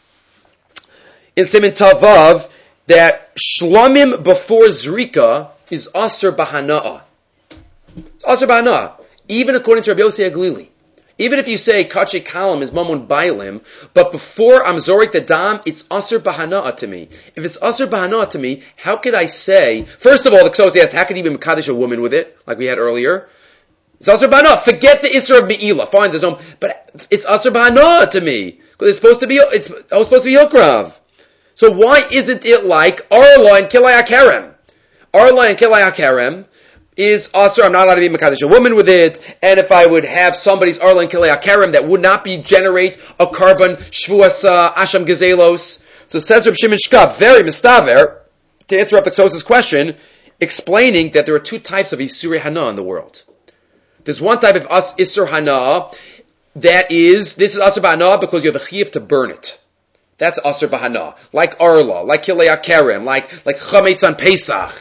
in Siman Tavav, that Shlomim before Zrika is Aser Bahana'ah. It's Aser Bahana'ah. Even according to Rabbi Yossi Aglili. Even if you say Kachi Kalam is Mamun Bailim, but before I'm Zorik the Dam, it's Aser Bahana'ah to me. If it's Aser Bahana'ah to me, how could I say, first of all, the Ksos asks, how could he be Mekadesh a woman with it, like we had earlier? It's Aser Bahana'ah. Forget the Isra of Me'ilah. Fine, there's no, but it's Aser Bahana'ah to me. Because it's supposed to be Yokrav. So why isn't it like Arla and Kilay HaKerem? Arla and Kilay HaKerem is Asr, I'm not allowed to be Mekadesh a woman with it, and if I would have somebody's Arla and Kilay HaKerem, that would not generate a carbon Shvuas Asham Gezelos. So says Reb Shimon Shkap, very mistaver, to answer up Exos' question, explaining that there are two types of Isurei Hana in the world. There's one type of Isur Hana, this is Asr B'Hana because you have a chiyuv to burn it. That's Asr B'Hana. Like Arla, like Kilei HaKerem, like Chametz on Pesach.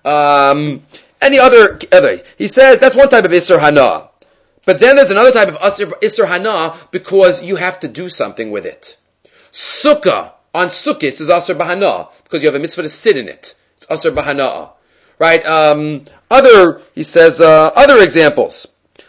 Any other. He says that's one type of Isur Hana. But then there's another type of Isur Hana because you have to do something with it. Sukkah on Sukkis is Asr B'Hana because you have a mitzvah to sit in it. It's Asr B'Hana. Right? Other examples.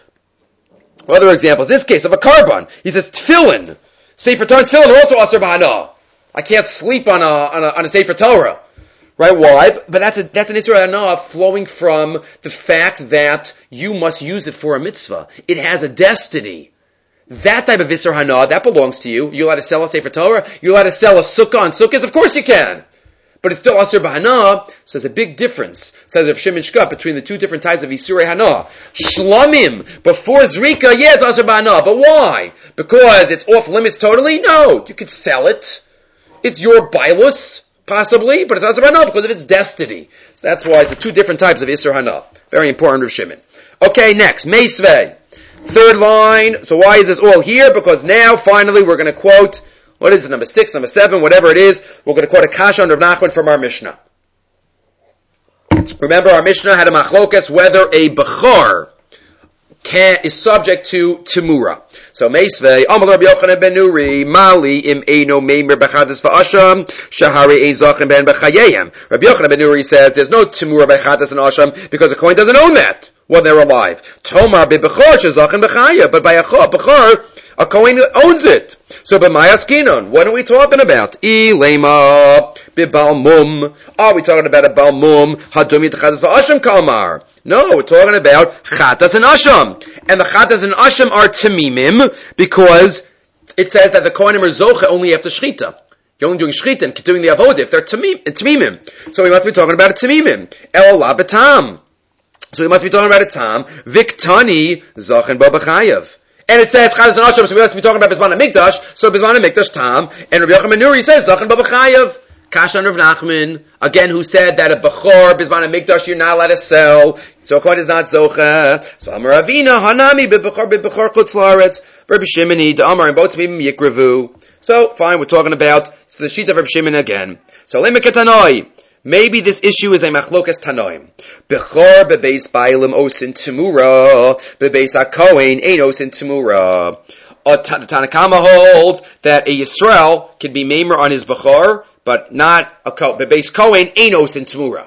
Other examples. This case of a carbon. He says tefillin. Sefer Torah and tefillin are also Asr B'Hana. I can't sleep on a Sefer Torah. Right? Why? But that's an Isra Hana flowing from the fact that you must use it for a mitzvah. It has a destiny. That type of Isra Hana, that belongs to you. You're allowed to sell a Sefer Torah? You're allowed to sell a sukkah on sukkahs? Of course you can. But it's still Asr B'Hana, so there's a big difference, says Rav Shimon Shkap, between the two different types of Isurei Hana. Shlomim, before Zrika, yeah, it's Asr B'Hana, but why? Because it's off limits totally? No, you could sell it. It's your bailus, possibly, but it's Asr B'Hana because of its destiny. So that's why it's the two different types of Isur Hana. Very important, Rav Shimon. Okay, next, Meisvei. Third line, so why is this all here? Because now, finally, we're going to quote, what is it, number 6, number 7, whatever it is, we're going to quote a kasha on Rav Nachman from our Mishnah. Remember, our Mishnah had a machlokas whether a bechor is subject to timura. So, Meisvei, Amal Rabbi Yochanan ben Nuri, Mali im eino meimer b'chadis v'asham, shahari ein zachem ben b'chayeyem. Rabbi Yochanan ben Nuri says there's no timura b'chadis and asham because a kohen doesn't own that when they're alive. Tomar b'bechor shezachem b'chaya, but by a bechor, a kohen owns it. So, b'mayaskinon, what are we talking about? Ilema b'balmum. Are we talking about a balmum? Hadumi t'chadis v'asham kalmar. No, we're talking about chatas and asham. And the chatas and asham are tamimim because it says that the kohanim are zoche only after shchita. You're only doing shchita and doing the avodah if they're tamimim. So we must be talking about a tamimim. El la betam. So we must be talking about a tam. Viktani zochen bo b'chayav. And it says chatas and asham, so we must be talking about Bizman HaMikdash. So Bizman HaMikdash tam. And Rabbi Yochanan ben Nuri says zochen bo b'chayav. Kashan Rav Nachman, again, who said that a bechor, Bizman HaMikdash, you're not allowed to sell. So kohen is not zocha. So Amar Avina, Hanami, b'bechor chutz la'aretz, Rabbi Shimoni, Amar, and both of them yikravu. So, fine, we're talking about, it's the sheet of Rabbi Shimon again. So, Lemekatanoi, maybe this issue is a machlokas tanoim. Bechor bebeis bailim osin timura, bebeis ha-kohen ein osin timura. The Tanakama holds that a Yisrael can be maimer on his bechor, but not a bebeis kohen ein osin timura.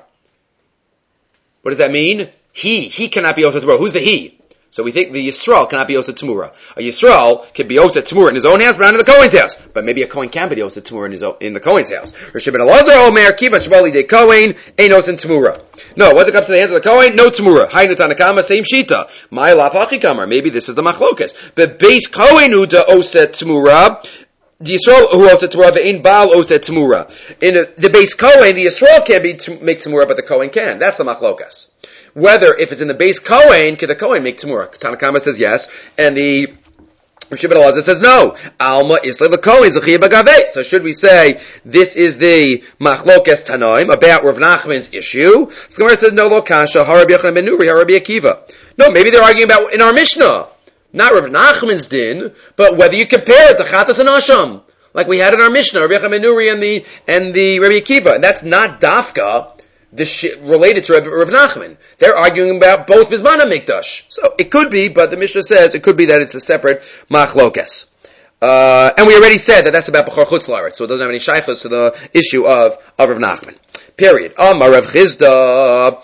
What does that mean? He cannot be Oseh Tamura. Who's the he? So we think the Yisrael cannot be Oseh Tamura. A Yisrael can be Oseh Tamura in his own house, but not in the Kohen's house. But maybe a Kohen can be Oseh Tamura in the Kohen's house. Rishi ben Elazar Omer Kivan Shmali de Kohen ein Oseh Tamura. No, once it comes to the hands of the Kohen, no Tamura. Hainu Tanakama, same Shita. My Laf Achikamar. Maybe this is the Machlokas. But base Kohen Uda Oseh Tamura. the Yisrael who owes it Tamura, ve'in Baal owes it Tamura. In the base Kohen, the Yisrael can't make Tamura, but the Kohen can. That's the machlokas. Whether, if it's in the base Kohen, can the Kohen make Tamura? Tanakama says yes, and the Shimon Elazar says no. Alma isla the Kohen zechiyah bagaveh. So should we say this is the machlokas Tanoim about Rav Nachman's issue? So the Gemara says no lo kasha harabi Yochanan ben Nuri harabi Akiva. No, maybe they're arguing about in our Mishnah, not Rav Nachman's din, but whether you compare it to Chatas and Asham, like we had in our Mishnah, Rabbi Yochanan ben Nuri and the Rabbi Akiva, and that's not Dafka related to Rav Nachman. They're arguing about both Bizman and Mikdash. So it could be, but the Mishnah says it could be that it's a separate machlokas. And we already said that that's about Bechor Chutz La'aretz, so it doesn't have any shaychus to the issue of Rav Nachman. Period. Amar Rav Chizda,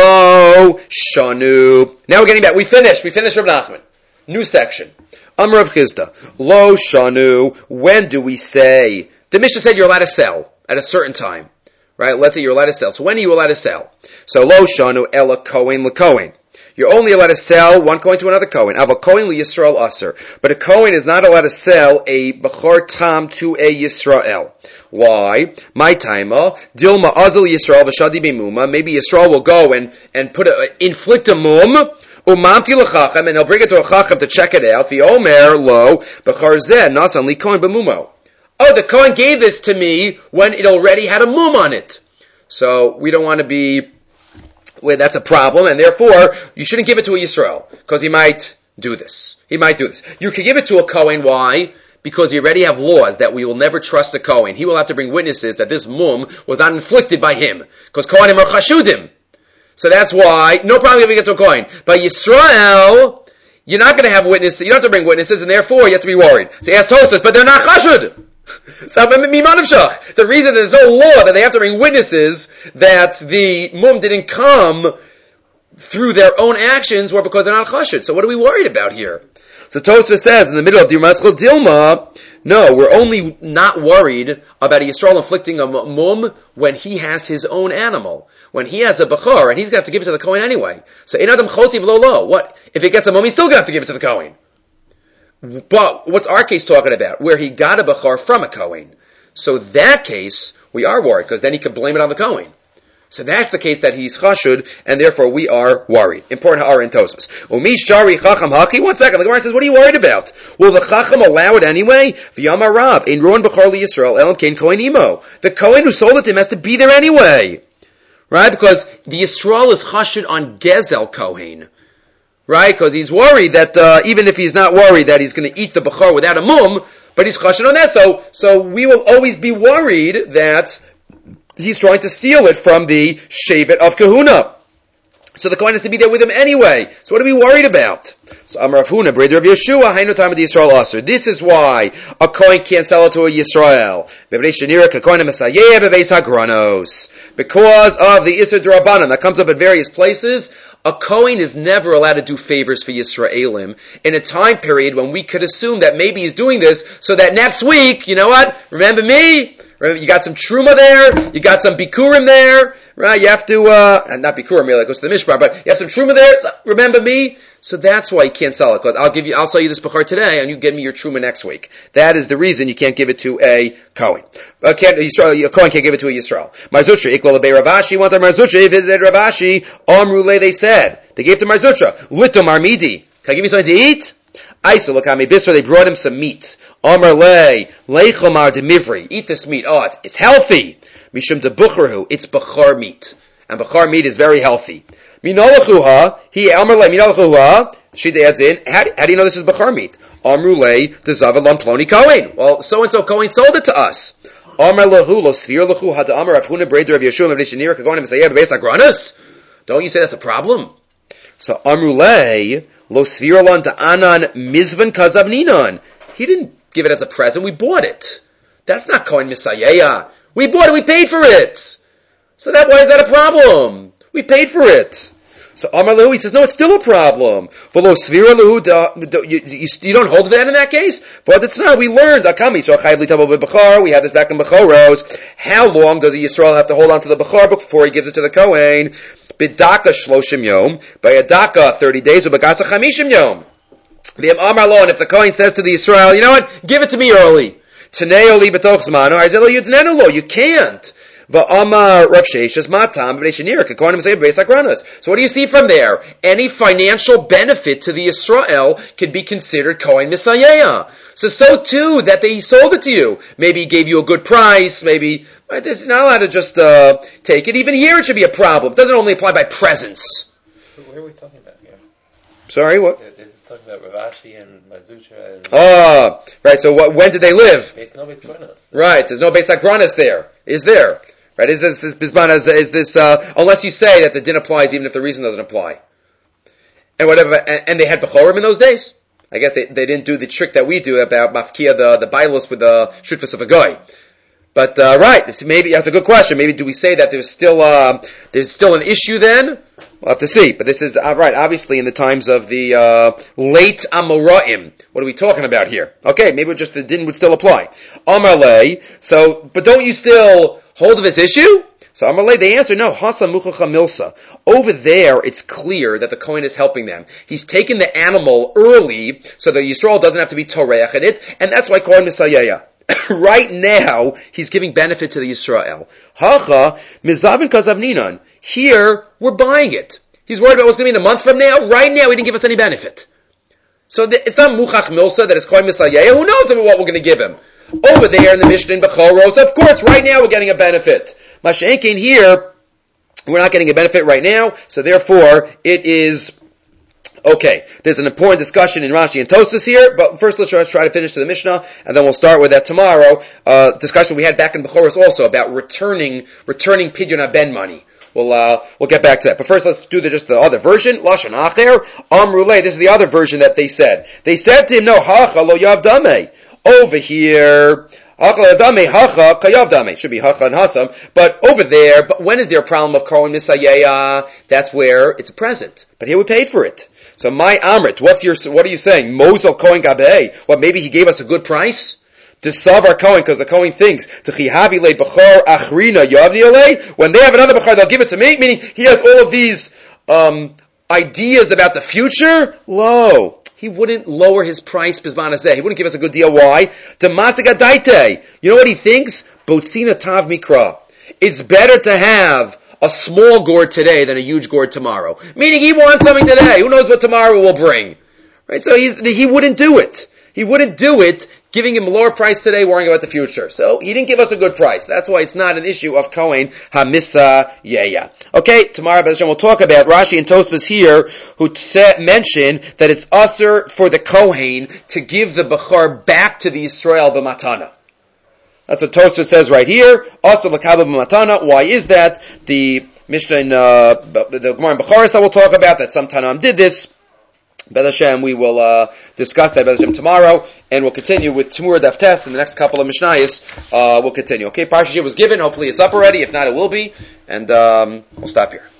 lo shanu. Now we're getting back. We finished Rav Nachman. New section. Amar Rav Chizda, lo shanu. When do we say? The Mishnah said you're allowed to sell at a certain time. Right? Let's say you're allowed to sell. So when are you allowed to sell? So lo shanu ela kohen lekohen. You're only allowed to sell one coin to another Kohen. Ava Kohen li Yisrael aser. But a Kohen is not allowed to sell a Bechor Tam to a Yisrael. Why? My taima, Dilma Azal Yisrael v'shadi b'muma. Maybe Yisrael will go and inflict a mum, umamti l'chachem, and he'll bring it to a chachem to check it out. V'omer lo, Bechor zeh, nasan li Kohen b'mumo. Oh, the Kohen gave this to me when it already had a mum on it. So we don't want to be where that's a problem, and therefore you shouldn't give it to a Yisrael because he might do this. You can give it to a Kohen. Why? Because we already have laws that we will never trust a Kohen. He will have to bring witnesses that this mum was not inflicted by him because Kohanim are chashudim. So that's why no problem giving it to a Kohen. But Yisrael, you're not going to have witnesses. You don't have to bring witnesses, and therefore you have to be worried. So he asked Tosas, but they're not chashud. So the reason there's no law that they have to bring witnesses that the mum didn't come through their own actions were because they're not chashud. So what are we worried about here? So Tosfos says in the middle of Dirmatzchel Dilma, no, we're only not worried about a Yisrael inflicting a mum when he has his own animal. When he has a bechor, and he's going to have to give it to the Kohen anyway. So in Adam chotiv lo lo. What? If he gets a mum, he's still going to have to give it to the Kohen. But what's our case talking about? Where he got a bechor from a Kohen. So that case, we are worried, because then he could blame it on the Kohen. So that's the case that he's chashud, and therefore we are worried. Important ha'ara in Tosfos. Umish shari chacham haki. 1 second. The Gemara says, what are you worried about? Will the chacham allow it anyway? V'yamar Rav, ein ruan bechor li Yisrael, elam kein kohen imo. The Kohen who sold it to him has to be there anyway. Right? Because the Yisrael is chashud on Gezel Kohen. Right? Because he's worried that, even if he's not worried that he's going to eat the bechor without a mum, but he's chashud on that. So we will always be worried that he's trying to steal it from the Shevet of Kahuna. So the Kohen has to be there with him anyway. So what are we worried about? So Amar Rav Huna, brother of Yeshua, Hainu Tam the Yisrael Aser. This is why a Kohen can't sell it to a Yisrael. Because of the Isser D'Rabbanan that comes up at various places, a Kohen is never allowed to do favors for Yisraelim in a time period when we could assume that maybe he's doing this so that next week, you know what? Remember me? You got some truma there, you got some bikurim there, right? You have to, not bikurim really, it goes to the mishpah, but you have some truma there, so remember me? So that's why you can't sell it, because I'll sell you this bechor today, and you give me your truma next week. That is the reason you can't give it to a Kohen. A Kohen can't give it to a Yisrael. Marzutra, ikla lebei Ravashi, want the Marzutra, visited Ravashi, Amrule, they said. They gave to Marzutra, Litom Armidi. Can I give you something to eat? Aisu Lakami Bisra, they brought him some meat. Amar le, Leichomar de Mivri, eat this meat. Oh, it's healthy. Mishum de Bukhrahu, it's Bechar meat. And Bechar meat is very healthy. Minolachuha, Amar le, Minolachuha, she adds in, how do you know this is Bechar meat? Amru le, de Zavalon Ploni Kohen. Well, so-and-so Kohen sold it to us. Amar lehu, lo Sfir lechu, hada Amar Avhuna, Breder of Yeshua, Mevnishanir, Kagonim, Sayeh, Beis Agranis. Don't you say that's a problem? So Amru le, lo Sfir lon da Anan, Mizvan Kazav Ninon. He didn't give it as a present. We bought it. That's not Kohen Misayeh. We bought it. We paid for it. So why is that a problem? We paid for it. So Amar Lehu, he says, no, it's still a problem. You don't hold that in that case? But it's not. We learned. We had this back in Bechoros. How long does a Yisrael have to hold on to the Bechor before he gives it to the Kohen? Bidaka shloshim yom. By a daka 30 days. Ubagasa chamishim yom. And if the Kohen says to the Yisrael, you know what, give it to me early. Taneo li betoch zmano, harzelo yudnenu lo. You can't. Va'amar Rav Sheshes matam b'nei kakonim say b'beis hakranos. So what do you see from there? Any financial benefit to the Yisrael could be considered kohen misayeya. So too that he sold it to you. Maybe he gave you a good price. Maybe right, this is not allowed to just take it. Even here it should be a problem. It doesn't only apply by presence. Where are we talking about here? Sorry, what? This is talking about Rav Ashi and Mazutra. And Right. So when did they live? No Beis Hakranos. Right. There's no Beis Hakranos there. Is there? Right? Is this unless you say that the din applies even if the reason doesn't apply? And whatever, and they had Bechorim in those days? I guess they didn't do the trick that we do about mafkia, the bailos with the shutfus of a guy. But, right, maybe, that's a good question. Maybe do we say that there's still an issue then? We'll have to see. But this is, right, obviously in the times of the, late Amoraim. What are we talking about here? Okay, maybe just the din would still apply. Amarle, but don't you still hold of this issue? So Amarle, they answer, no, Hasa Muchacha Milsa. Over there, it's clear that the Kohen is helping them. He's taken the animal early, so the Yisrael doesn't have to be Toreach in it, and that's why Kohen Misayeya. Right now, he's giving benefit to the Yisrael. Hacha, Mizavin Kazavninan. Here, we're buying it. He's worried about what's going to be in a month from now. Right now, he didn't give us any benefit. So it's not Muchach Milsa that it's Kohen Misayeya. Who knows what we're going to give him? Over there in the Mishnah in Bechoros, of course, right now we're getting a benefit. Mashenkin here, we're not getting a benefit right now, so therefore it is okay. There's an important discussion in Rashi and Tosfos here, but first let's try to finish to the Mishnah, and then we'll start with that tomorrow. Discussion we had back in Bechoros also about returning Pidyon HaBen money. We'll get back to that. But first let's do just the other version. Lashon Acher, Amruleh, this is the other version that they said. They said to him, no, Hacha lo yavdame. Over here, it should be hacha and hasam, but over there, but when is there a problem of Kohen Misayeya? That's where it's a present. But here we paid for it. So my Amrit, what are you saying? Mosel Kohen Gabeh. What, maybe he gave us a good price? To solve our Kohen, because the Kohen thinks, when they have another Bechar, they'll give it to me, meaning he has all of these, ideas about the future? Lo. He wouldn't lower his price, Bizman Hazeh. He wouldn't give us a good deal. Why? Damasik. You know what he thinks? Botzina Tav Mikra. It's better to have a small gourd today than a huge gourd tomorrow. Meaning he wants something today. Who knows what tomorrow will bring? Right? So he wouldn't do it. He wouldn't do it, giving him a lower price today, worrying about the future. So he didn't give us a good price. That's why it's not an issue of Kohen HaMisayeya. Okay, tomorrow we'll talk about Rashi and Tosfos here, who mention that it's usher for the Kohen to give the Bechar back to the Yisrael b'matana. That's what Tosfos says right here. Also l'kabel b'matana. Why is that? The Mishnah in the Gemara in Bechoros that we'll talk about, that some Tanam did this. Be'ez Hashem, we will discuss that Be'ez Hashem tomorrow, and we'll continue with Tumur Daf Tes in the next couple of Mishnayos. We'll continue. Okay, Parsha was given. Hopefully it's up already. If not, it will be. And we'll stop here.